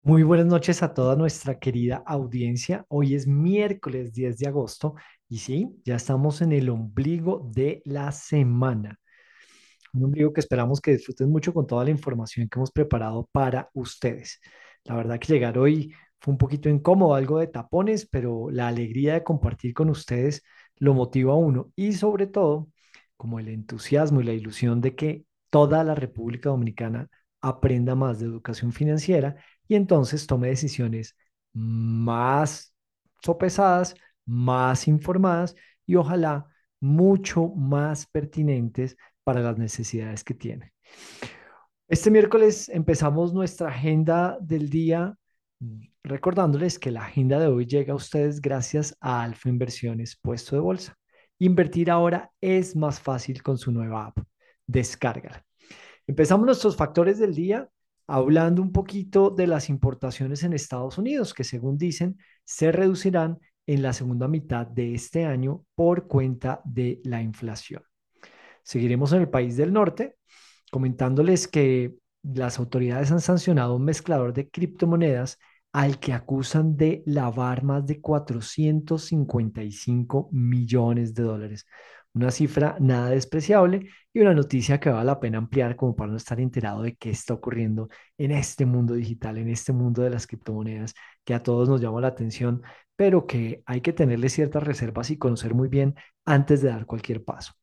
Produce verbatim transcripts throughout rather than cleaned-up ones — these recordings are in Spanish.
Muy buenas noches a toda nuestra querida audiencia. Hoy es miércoles diez de agosto y sí, ya estamos en el ombligo de la semana. Un ombligo que esperamos que disfruten mucho con toda la información que hemos preparado para ustedes. La verdad que llegar hoy fue un poquito incómodo, algo de tapones, pero la alegría de compartir con ustedes lo motiva a uno y sobre todo como el entusiasmo y la ilusión de que toda la República Dominicana aprenda más de educación financiera y entonces tome decisiones más sopesadas, más informadas y ojalá mucho más pertinentes para las necesidades que tiene. Este miércoles empezamos nuestra agenda del día mm, recordándoles que la agenda de hoy llega a ustedes gracias a Alfa Inversiones Puesto de Bolsa. Invertir ahora es más fácil con su nueva app. Descárgala. Empezamos nuestros factores del día hablando un poquito de las importaciones en Estados Unidos, que según dicen se reducirán en la segunda mitad de este año por cuenta de la inflación. Seguiremos en el país del norte comentándoles que las autoridades han sancionado un mezclador de criptomonedas al que acusan de lavar más de cuatrocientos cincuenta y cinco millones de dólares. Una cifra nada despreciable y una noticia que vale la pena ampliar como para no estar enterado de qué está ocurriendo en este mundo digital, en este mundo de las criptomonedas, que a todos nos llama la atención, pero que hay que tenerle ciertas reservas y conocer muy bien antes de dar cualquier paso.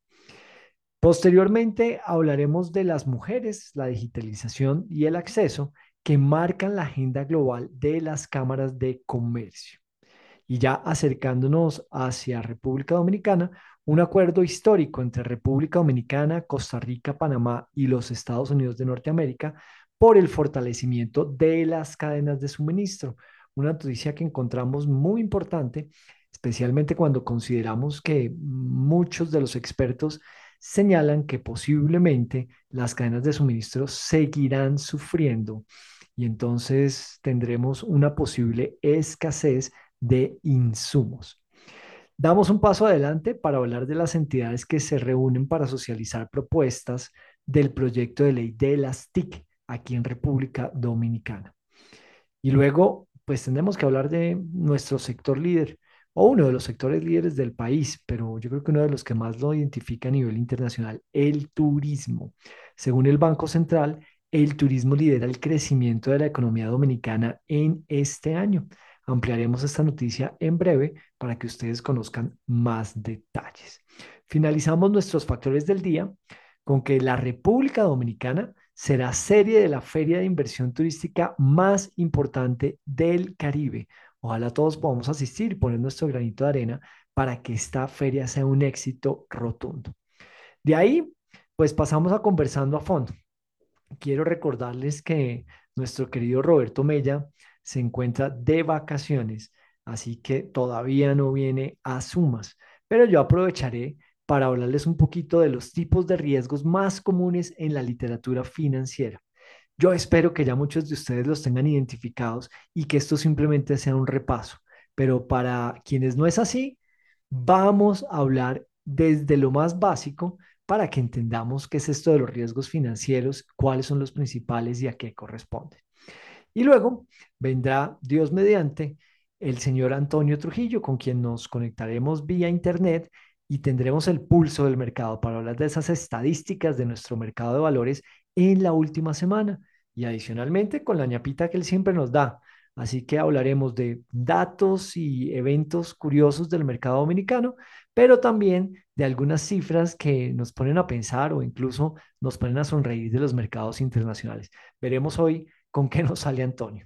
Posteriormente hablaremos de las mujeres, la digitalización y el acceso que marcan la agenda global de las cámaras de comercio. Y ya acercándonos hacia República Dominicana, un acuerdo histórico entre República Dominicana, Costa Rica, Panamá y los Estados Unidos de Norteamérica por el fortalecimiento de las cadenas de suministro. Una noticia que encontramos muy importante, especialmente cuando consideramos que muchos de los expertos señalan que posiblemente las cadenas de suministro seguirán sufriendo y entonces tendremos una posible escasez de insumos. Damos un paso adelante para hablar de las entidades que se reúnen para socializar propuestas del proyecto de ley de las T I C aquí en República Dominicana. Y luego, pues tendremos que hablar de nuestro sector líder o uno de los sectores líderes del país, pero yo creo que uno de los que más lo identifica a nivel internacional, el turismo. Según el Banco Central, el turismo lidera el crecimiento de la economía dominicana en este año. Ampliaremos esta noticia en breve para que ustedes conozcan más detalles. Finalizamos nuestros factores del día con que la República Dominicana será serie de la feria de inversión turística más importante del Caribe. Ojalá todos podamos asistir y poner nuestro granito de arena para que esta feria sea un éxito rotundo. De ahí, pues pasamos a conversando a fondo. Quiero recordarles que nuestro querido Roberto Mella se encuentra de vacaciones, así que todavía no viene a sumas, pero yo aprovecharé para hablarles un poquito de los tipos de riesgos más comunes en la literatura financiera. Yo espero que ya muchos de ustedes los tengan identificados y que esto simplemente sea un repaso, pero para quienes no es así, vamos a hablar desde lo más básico para que entendamos qué es esto de los riesgos financieros, cuáles son los principales y a qué corresponden. Y luego vendrá, Dios mediante, el señor Antonio Trujillo, con quien nos conectaremos vía Internet y tendremos el pulso del mercado para hablar de esas estadísticas de nuestro mercado de valores en la última semana y adicionalmente con la ñapita que él siempre nos da. Así que hablaremos de datos y eventos curiosos del mercado dominicano, pero también de algunas cifras que nos ponen a pensar o incluso nos ponen a sonreír de los mercados internacionales. Veremos hoy con qué nos sale Antonio.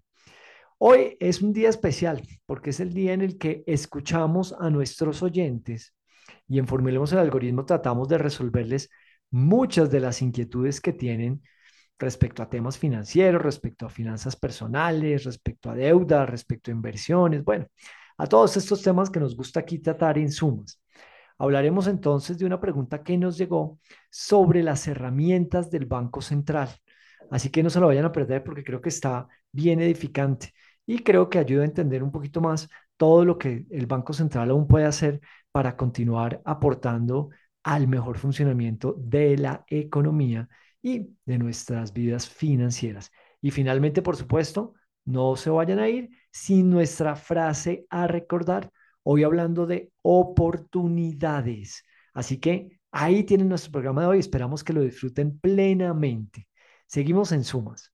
Hoy es un día especial porque es el día en el que escuchamos a nuestros oyentes y en Formulemos el Algoritmo tratamos de resolverles muchas de las inquietudes que tienen respecto a temas financieros, respecto a finanzas personales, respecto a deuda, respecto a inversiones, bueno, a todos estos temas que nos gusta aquí tratar en sumas. Hablaremos entonces de una pregunta que nos llegó sobre las herramientas del Banco Central. Así que no se lo vayan a perder porque creo que está bien edificante y creo que ayuda a entender un poquito más todo lo que el Banco Central aún puede hacer para continuar aportando al mejor funcionamiento de la economía y de nuestras vidas financieras. Y finalmente, por supuesto, No se vayan a ir sin nuestra frase a recordar, hoy hablando de oportunidades. Así que ahí tienen nuestro programa de hoy. Esperamos que lo disfruten plenamente. Seguimos en Sumas.